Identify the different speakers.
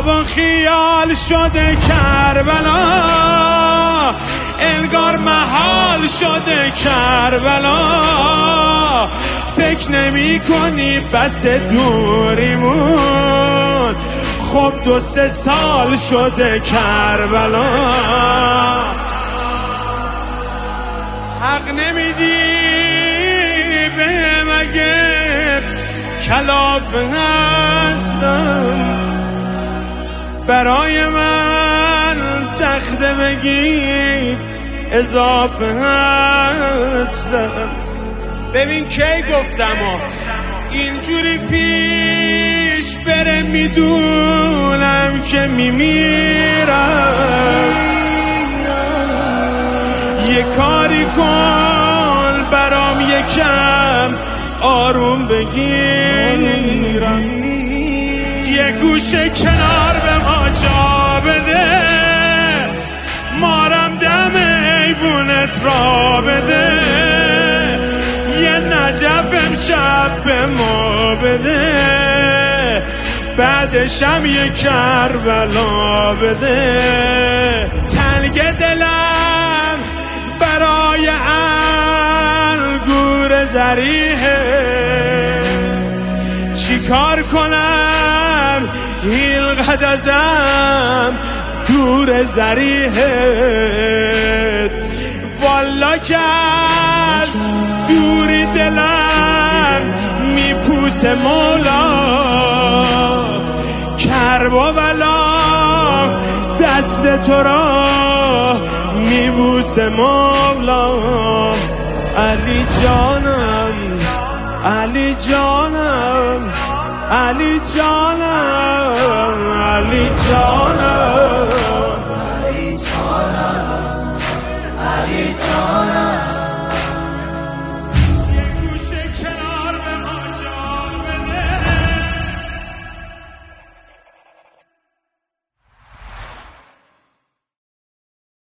Speaker 1: خواب و خیال شده کربلا، انگار محال شده کربلا. فکر نمی کنی بس دوریمون، خب 2-3 سال شده کربلا. حق نمیدی به مگه کلافه هستم، برای من سخته بگی اضافه هستم. ببین کی گفتم اینجوری پیش بره میدونم که میمیرم. یه کاری کن برام یکم آروم بگیرم، یه گوشه کنار به ما جا بده، مارم دم ایوونت را بده، یه نجف امشب به ما بده، بعدشم یه کربلا بده. تنگ دلم برای انگور زریحه، چی کار کنم اینقدر ازم دور زریحت. والا که از دوری دلم میپوسه مولا، کرب و بلا دست تو را میبوسه مولا. علی جانم، علی جانم، علی جانم، علی جانم.